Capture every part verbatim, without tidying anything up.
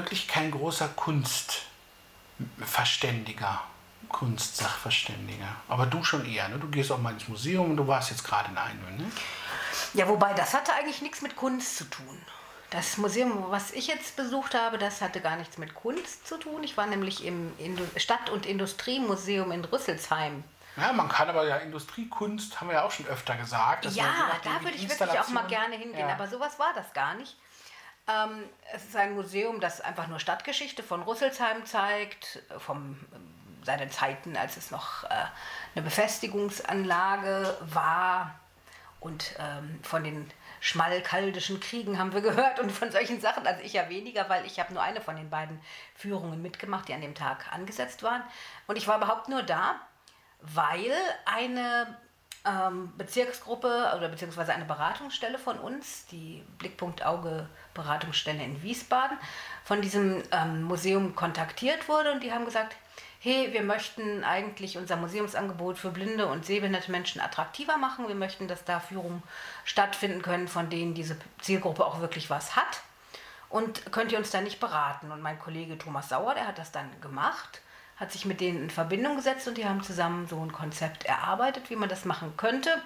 wirklich kein großer Kunstverständiger, Kunstsachverständiger. Aber du schon eher, ne? Du gehst auch mal ins Museum und du warst jetzt gerade in einem, ne? Ja, wobei, das hatte eigentlich nichts mit Kunst zu tun. Das Museum, was ich jetzt besucht habe, das hatte gar nichts mit Kunst zu tun. Ich war nämlich im Indu- Stadt- und Industriemuseum in Rüsselsheim. Ja, man kann aber ja Industriekunst, haben wir ja auch schon öfter gesagt. Dass man je Ja, nachdem, da wie würde die ich wirklich auch mal Installation- gerne hingehen, Ja. aber sowas war das gar nicht. Ähm, es ist ein Museum, das einfach nur Stadtgeschichte von Rüsselsheim zeigt, von seinen Zeiten, als es noch äh, eine Befestigungsanlage war, und ähm, von den schmalkaldischen Kriegen haben wir gehört und von solchen Sachen, also ich ja weniger, weil ich habe nur eine von den beiden Führungen mitgemacht, die an dem Tag angesetzt waren, und ich war überhaupt nur da, weil eine ähm, Bezirksgruppe oder beziehungsweise eine Beratungsstelle von uns, die Blickpunkt Auge Beratungsstelle in Wiesbaden, von diesem ähm, Museum kontaktiert wurde, und die haben gesagt, hey, wir möchten eigentlich unser Museumsangebot für blinde und sehbehinderte Menschen attraktiver machen. Wir möchten, dass da Führungen stattfinden können, von denen diese Zielgruppe auch wirklich was hat. Und könnt ihr uns da nicht beraten? Und mein Kollege Thomas Sauer, der hat das dann gemacht, hat sich mit denen in Verbindung gesetzt, und die haben zusammen so ein Konzept erarbeitet, wie man das machen könnte.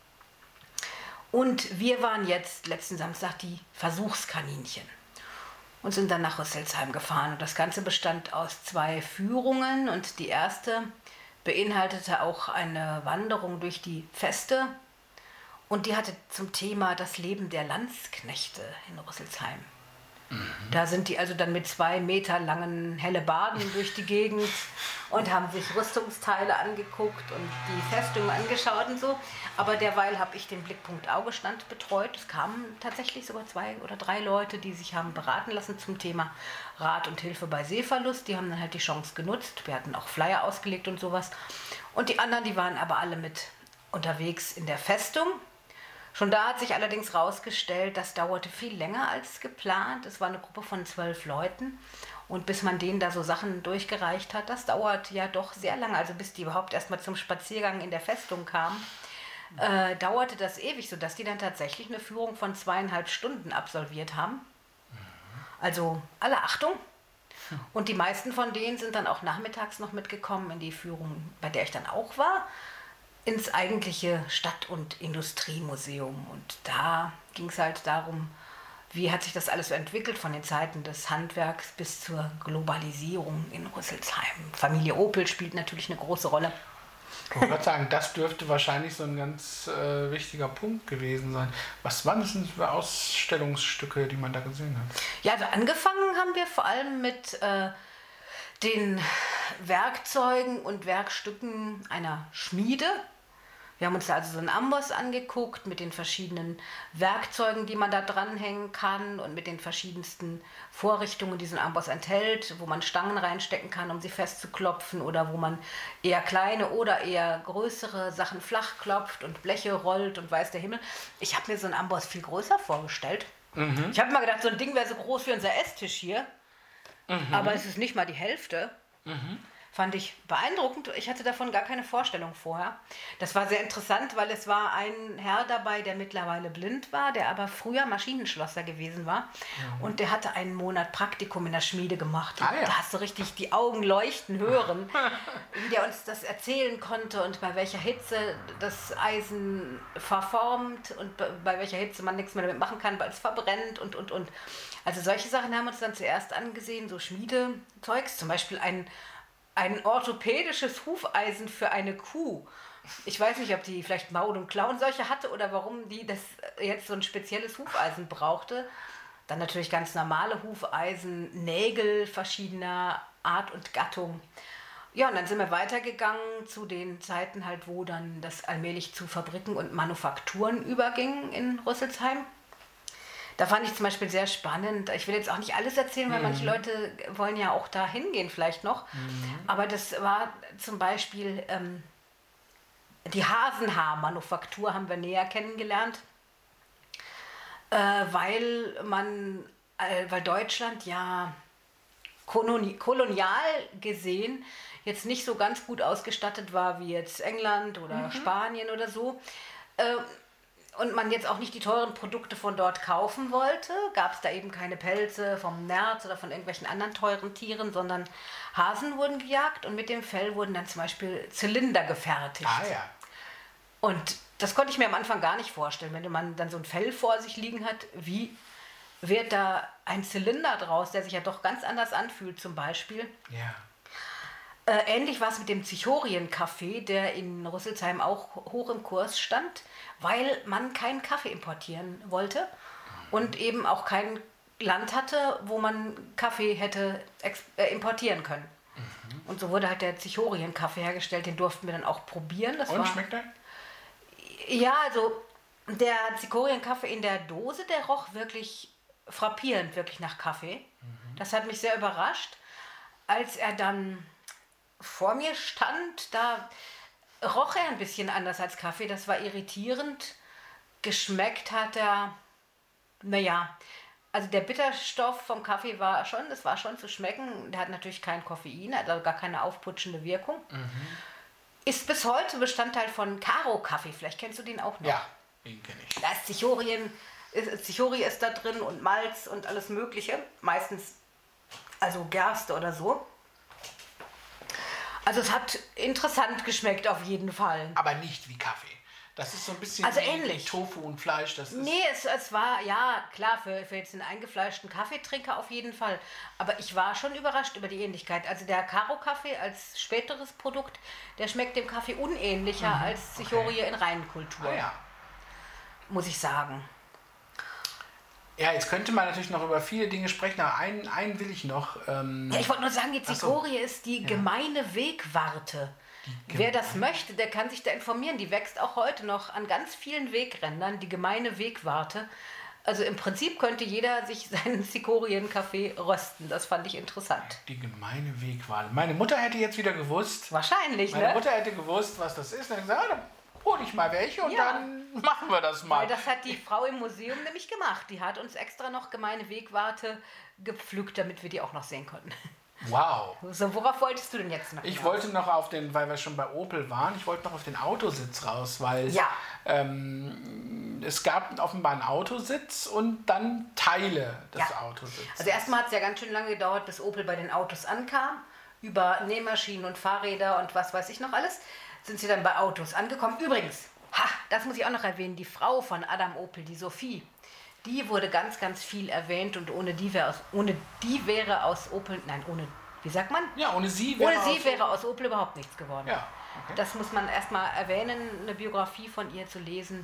Und wir waren jetzt letzten Samstag die Versuchskaninchen und sind dann nach Rüsselsheim gefahren. Und das Ganze bestand aus zwei Führungen, und die erste beinhaltete auch eine Wanderung durch die Feste, und die hatte zum Thema das Leben der Landsknechte in Rüsselsheim. Mhm. Da sind die also dann mit zwei Meter langen Hellebarden durch die Gegend und haben sich Rüstungsteile angeguckt und die Festung angeschaut und so. Aber derweil habe ich den Blickpunkt Augestand betreut. Es kamen tatsächlich sogar zwei oder drei Leute, die sich haben beraten lassen zum Thema Rat und Hilfe bei Sehverlust. Die haben dann halt die Chance genutzt. Wir hatten auch Flyer ausgelegt und sowas. Und die anderen, die waren aber alle mit unterwegs in der Festung. Schon da hat sich allerdings herausgestellt, das dauerte viel länger als geplant. Es war eine Gruppe von zwölf Leuten, und bis man denen da so Sachen durchgereicht hat, das dauert ja doch sehr lange. Also bis die überhaupt erstmal zum Spaziergang in der Festung kamen, äh, dauerte das ewig, sodass die dann tatsächlich eine Führung von zweieinhalb Stunden absolviert haben. Also alle Achtung. Und die meisten von denen sind dann auch nachmittags noch mitgekommen in die Führung, bei der ich dann auch war, ins eigentliche Stadt- und Industriemuseum. Und da ging es halt darum, wie hat sich das alles so entwickelt von den Zeiten des Handwerks bis zur Globalisierung in Rüsselsheim. Familie Opel spielt natürlich eine große Rolle. Ich wollte sagen, das dürfte wahrscheinlich so ein ganz äh, wichtiger Punkt gewesen sein. Was waren das denn für Ausstellungsstücke, die man da gesehen hat? Ja, also angefangen haben wir vor allem mit äh, den Werkzeugen und Werkstücken einer Schmiede. Wir haben uns da also so einen Amboss angeguckt mit den verschiedenen Werkzeugen, die man da dranhängen kann, und mit den verschiedensten Vorrichtungen, die so ein Amboss enthält, wo man Stangen reinstecken kann, um sie festzuklopfen, oder wo man eher kleine oder eher größere Sachen flach klopft und Bleche rollt und weiß der Himmel. Ich habe mir so einen Amboss viel größer vorgestellt. Mhm. Ich habe immer gedacht, so ein Ding wäre so groß wie unser Esstisch hier, mhm. aber es ist nicht mal die Hälfte. Mhm. Fand ich beeindruckend. Ich hatte davon gar keine Vorstellung vorher. Das war sehr interessant, weil es war ein Herr dabei, der mittlerweile blind war, der aber früher Maschinenschlosser gewesen war. Mhm. Und der hatte einen Monat Praktikum in der Schmiede gemacht. Ah, ja. Da hast du richtig die Augen leuchten hören, wie der uns das erzählen konnte und bei welcher Hitze das Eisen verformt und bei welcher Hitze man nichts mehr damit machen kann, weil es verbrennt und, und, und. Also solche Sachen haben wir uns dann zuerst angesehen, so Schmiedezeugs, zum Beispiel ein Ein orthopädisches Hufeisen für eine Kuh. Ich weiß nicht, ob die vielleicht Maul- und Klauenseuche hatte oder warum die das jetzt so ein spezielles Hufeisen brauchte. Dann natürlich ganz normale Hufeisen, Nägel verschiedener Art und Gattung. Ja, und dann sind wir weitergegangen zu den Zeiten halt, wo dann das allmählich zu Fabriken und Manufakturen überging in Rüsselsheim. Da fand ich zum Beispiel sehr spannend. Ich will jetzt auch nicht alles erzählen, weil mhm. manche Leute wollen ja auch da hingehen vielleicht noch. Mhm. Aber das war zum Beispiel ähm, die Hasenhaar-Manufaktur haben wir näher kennengelernt, äh, weil man, äh, weil Deutschland ja koloni- kolonial gesehen jetzt nicht so ganz gut ausgestattet war wie jetzt England oder mhm. Spanien oder so. Äh, und man jetzt auch nicht die teuren Produkte von dort kaufen wollte, gab es da eben keine Pelze vom Nerz oder von irgendwelchen anderen teuren Tieren, sondern Hasen wurden gejagt und mit dem Fell wurden dann zum Beispiel Zylinder gefertigt. Ah ja. Und das konnte ich mir am Anfang gar nicht vorstellen, wenn man dann so ein Fell vor sich liegen hat, wie wird da ein Zylinder draus, der sich ja doch ganz anders anfühlt zum Beispiel. Ja. Äh, ähnlich war es mit dem Zichorien-Kaffee, der in Rüsselsheim auch hoch im Kurs stand, weil man keinen Kaffee importieren wollte und eben auch kein Land hatte, wo man Kaffee hätte äh, importieren können. Mhm. Und so wurde halt der Zichorien-Kaffee hergestellt, den durften wir dann auch probieren. Das und war, schmeckt der? Ja, also der Zichorien-Kaffee in der Dose, der roch wirklich frappierend, wirklich nach Kaffee. Mhm. Das hat mich sehr überrascht. Als er dann vor mir stand, da roch er ein bisschen anders als Kaffee. Das war irritierend. Geschmeckt hat er, naja, also der Bitterstoff vom Kaffee war schon, das war schon zu schmecken. Der hat natürlich kein Koffein, also gar keine aufputschende Wirkung. Mhm. Ist bis heute Bestandteil von Karo-Kaffee. Vielleicht kennst du den auch noch. Ja, den kenne ich. Da ist Zichorien, ist, Zichori ist da drin und Malz und alles Mögliche. Meistens also Gerste oder so. Also es hat interessant geschmeckt auf jeden Fall. Aber nicht wie Kaffee. Das ist so ein bisschen also wie ähnlich. Tofu und Fleisch. Das ist nee, es, es war, ja klar, für, für jetzt einen eingefleischten Kaffeetrinker auf jeden Fall. Aber ich war schon überrascht über die Ähnlichkeit. Also der Karo-Kaffee als späteres Produkt, der schmeckt dem Kaffee unähnlicher mhm, als Zichorie okay. in Reinkultur. Ah, ja. Muss ich sagen. Ja, jetzt könnte man natürlich noch über viele Dinge sprechen, aber einen, einen will ich noch. Ähm ja, ich wollte nur sagen, die Zichorie so. ist die ja. gemeine Wegwarte. Die Wer das möchte, der kann sich da informieren. Die wächst auch heute noch an ganz vielen Wegrändern, die gemeine Wegwarte. Also im Prinzip könnte jeder sich seinen Zichorien-Kaffee rösten. Das fand ich interessant. Die gemeine Wegwarte. Meine Mutter hätte jetzt wieder gewusst. Wahrscheinlich, Meine ne? Mutter hätte gewusst, was das ist. Dann gesagt, ah, dann hol ich mal welche und ja. dann machen wir das mal. Weil das hat die Frau im Museum nämlich gemacht. Die hat uns extra noch gemeine Wegwarte gepflückt, damit wir die auch noch sehen konnten. Wow. So, worauf wolltest du denn jetzt noch? Ich wollte noch auf den, weil wir schon bei Opel waren, ich wollte noch auf den Autositz raus, weil ja. ähm, es gab offenbar einen Autositz und dann Teile des ja. Autositzes. Also erstmal hat es ja ganz schön lange gedauert, bis Opel bei den Autos ankam. Über Nähmaschinen und Fahrräder und was weiß ich noch alles, sind sie dann bei Autos angekommen. Übrigens, ha, das muss ich auch noch erwähnen, die Frau von Adam Opel, die Sophie, die wurde ganz, ganz viel erwähnt und ohne die wäre aus, ohne die wäre aus Opel, nein, ohne, wie sagt man? Ja, ohne sie wäre, ohne sie aus, wäre aus Opel überhaupt nichts geworden. Ja, okay. Das muss man erstmal erwähnen, eine Biografie von ihr zu lesen,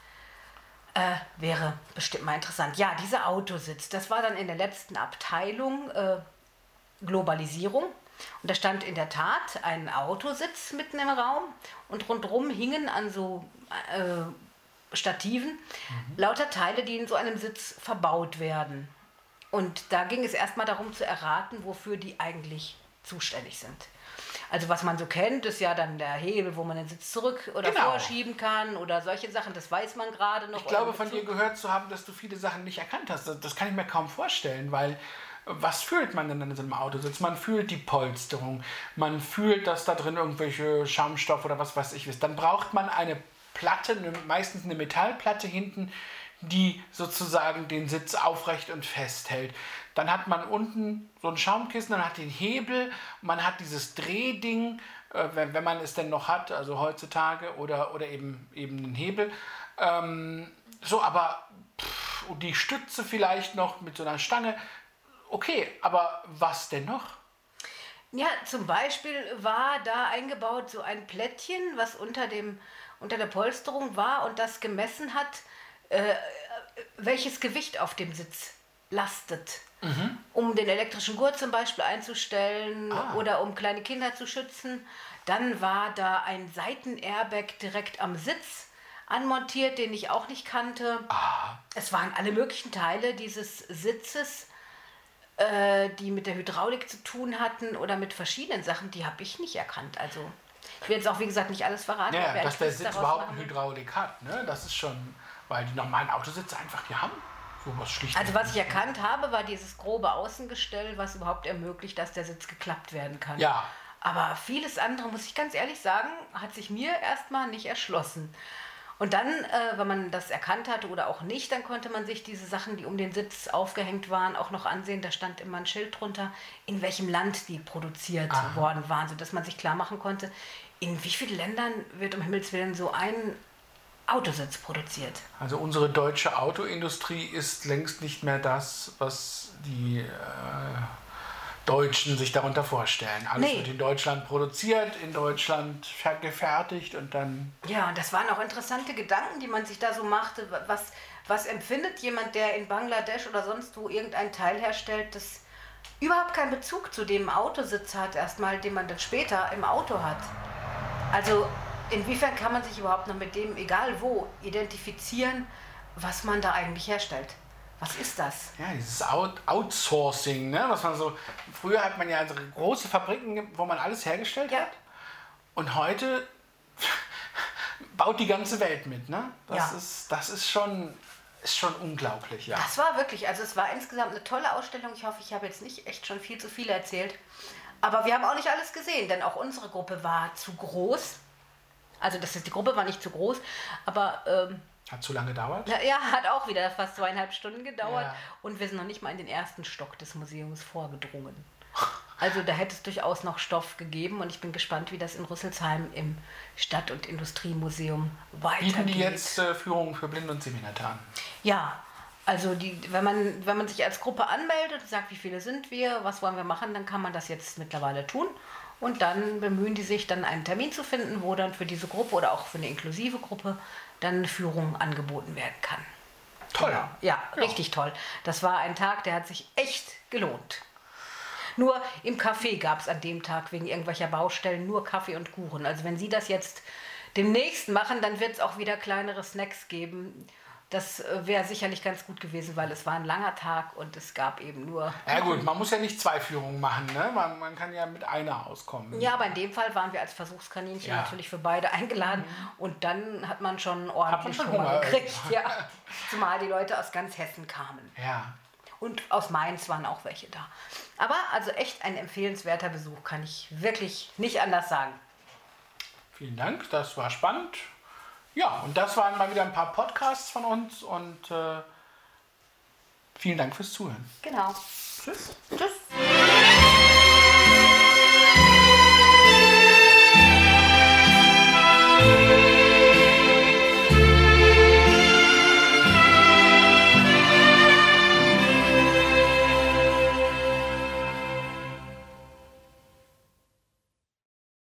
äh, wäre bestimmt mal interessant. Ja, dieser Autositz, das war dann in der letzten Abteilung äh, Globalisierung. Und da stand in der Tat ein Autositz mitten im Raum und rundherum hingen an so äh, Stativen, mhm. lauter Teile, die in so einem Sitz verbaut werden. Und da ging es erstmal darum zu erraten, wofür die eigentlich zuständig sind. Also was man so kennt, ist ja dann der Hebel, wo man den Sitz zurück oder genau. vorschieben kann oder solche Sachen, das weiß man gerade noch. Ich glaube, von dir gehört zu haben, dass du viele Sachen nicht erkannt hast. Das kann ich mir kaum vorstellen, weil was fühlt man denn in so einem Autositz? Man fühlt die Polsterung, man fühlt, dass da drin irgendwelche Schaumstoff oder was weiß ich ist. Dann braucht man eine Platte, meistens eine Metallplatte hinten, die sozusagen den Sitz aufrecht und festhält. Dann hat man unten so ein Schaumkissen, dann hat den Hebel, man hat dieses Drehding, äh, wenn, wenn man es denn noch hat, also heutzutage, oder, oder eben, eben einen Hebel. Ähm, so, aber pff, die Stütze vielleicht noch mit so einer Stange. Okay, aber was denn noch? Ja, zum Beispiel war da eingebaut so ein Plättchen, was unter dem unter der Polsterung war und das gemessen hat, äh, welches Gewicht auf dem Sitz lastet. Mhm. Um den elektrischen Gurt zum Beispiel einzustellen ah. oder um kleine Kinder zu schützen. Dann war da ein Seitenairbag direkt am Sitz anmontiert, den ich auch nicht kannte. Ah. Es waren alle möglichen Teile dieses Sitzes, äh, die mit der Hydraulik zu tun hatten oder mit verschiedenen Sachen, die habe ich nicht erkannt. Also ich will jetzt auch, wie gesagt, nicht alles verraten. Ja, dass der Sitz überhaupt eine Hydraulik hat, ne? Das ist schon, weil die normalen Autositze einfach, die haben sowas schlicht. Also was ich erkannt habe, war dieses grobe Außengestell, was überhaupt ermöglicht, dass der Sitz geklappt werden kann. Ja. Aber vieles andere, muss ich ganz ehrlich sagen, hat sich mir erstmal nicht erschlossen. Und dann, äh, wenn man das erkannt hatte oder auch nicht, dann konnte man sich diese Sachen, die um den Sitz aufgehängt waren, auch noch ansehen. Da stand immer ein Schild drunter, in welchem Land die produziert Aha. worden waren, sodass man sich klar machen konnte, in wie vielen Ländern wird um Himmels Willen so ein Autositz produziert. Also unsere deutsche Autoindustrie ist längst nicht mehr das, was die äh, Deutschen sich darunter vorstellen. Alles Nee. wird in Deutschland produziert, in Deutschland fer- gefertigt und dann... Ja, und das waren auch interessante Gedanken, die man sich da so machte. Was, was empfindet jemand, der in Bangladesch oder sonst wo irgendein Teil herstellt, das überhaupt keinen Bezug zu dem Autositz hat, erstmal, den man dann später im Auto hat? Also inwiefern kann man sich überhaupt noch mit dem, egal wo, identifizieren, was man da eigentlich herstellt? Was ist das? Ja, dieses Out Outsourcing, ne? Was man so... Früher hat man ja also große Fabriken, ge- wo man alles hergestellt Ja. hat. Und heute baut die ganze Welt mit, ne? Das, Ja. ist, das ist, schon, ist schon unglaublich, ja. Das war wirklich, also es war insgesamt eine tolle Ausstellung. Ich hoffe, ich habe jetzt nicht echt schon viel zu viel erzählt. Aber wir haben auch nicht alles gesehen, denn auch unsere Gruppe war zu groß. Also das ist, die Gruppe war nicht zu groß, aber ähm, Hat zu lange gedauert? na ja, hat auch wieder fast zweieinhalb Stunden gedauert. Ja. Und wir sind noch nicht mal in den ersten Stock des Museums vorgedrungen. Also da hätte es durchaus noch Stoff gegeben und ich bin gespannt, wie das in Rüsselsheim im Stadt- und Industriemuseum weitergeht. Bieten die jetzt äh, Führungen für Blinde und Sehbehinderte an? Ja, also die, wenn, man, wenn man sich als Gruppe anmeldet und sagt, wie viele sind wir, was wollen wir machen, dann kann man das jetzt mittlerweile tun. Und dann bemühen die sich, dann einen Termin zu finden, wo dann für diese Gruppe oder auch für eine inklusive Gruppe dann eine Führung angeboten werden kann. Toll. Genau. Ja, Ja. richtig toll. Das war ein Tag, der hat sich echt gelohnt. Nur im Café gab es an dem Tag wegen irgendwelcher Baustellen nur Kaffee und Kuchen. Also wenn Sie das jetzt demnächst machen, dann wird es auch wieder kleinere Snacks geben. Das äh, wäre sicherlich ganz gut gewesen, weil es war ein langer Tag und es gab eben nur... Ja gut, man muss ja nicht zwei Führungen machen, ne? Man, man kann ja mit einer auskommen. Ja, aber in dem Fall waren wir als Versuchskaninchen Ja. natürlich für beide eingeladen und dann hat man schon ordentlich schon Hunger Hunger. gekriegt. Ja. Zumal die Leute aus ganz Hessen kamen. Ja. Und aus Mainz waren auch welche da. Aber also echt ein empfehlenswerter Besuch, kann ich wirklich nicht anders sagen. Vielen Dank, das war spannend. Ja, und das waren mal wieder ein paar Podcasts von uns und äh, vielen Dank fürs Zuhören. Genau. Tschüss. Tschüss.